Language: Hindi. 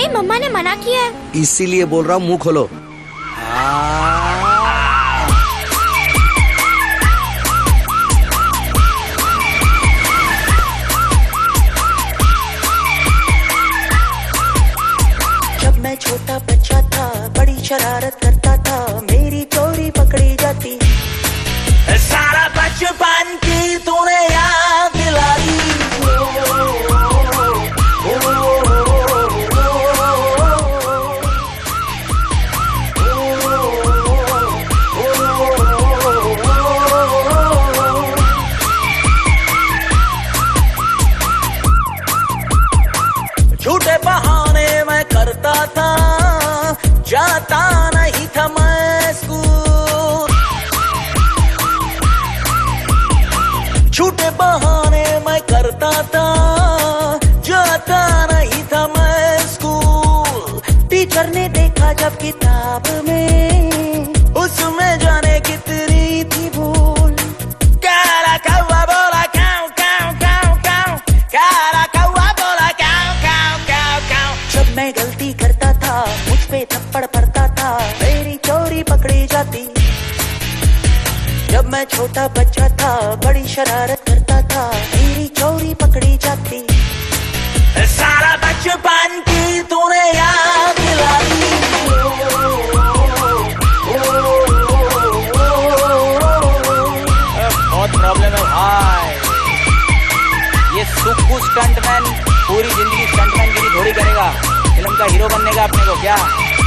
जी मम्मा ने मना किया है। इसीलिए बोल रहा हूँ, मुंह खोलो। जब मैं छोटा बच्चा था बड़ी शरारत करता था, मेरी चोरी पकड़ी जाती। सारा बचपन की तूने याद दिलाई। झूठे बहाने मैं करता था, जाता नहीं था मैं स्कूल। झूठे बहाने मैं करता था, जाता नहीं था मैं स्कूल। टीचर ने देखा जब किताब में, उसमें जाने कितनी थी भूल। काला कौवा बोला काऊ काऊ काऊ काऊ, काला कौवा बोला काऊ काऊ काऊ काऊ। जब मैं गलती करता था मुझ पे थप्पड़ पड़ता था, मेरी चोरी पकड़ी जाती। जब मैं छोटा बच्चा था बड़ी शरारत करता था, मेरी चोरी पकड़ी जाती। सारा बचपन की तूने याद दिलाई। बहुत प्रॉब्लम है भाई। ये सुक्कू स्टंटमैन पूरी जिंदगी स्टंटमैन गिरी थोड़ी करेगा, फिल्म का हीरो बनने का अपने को क्या।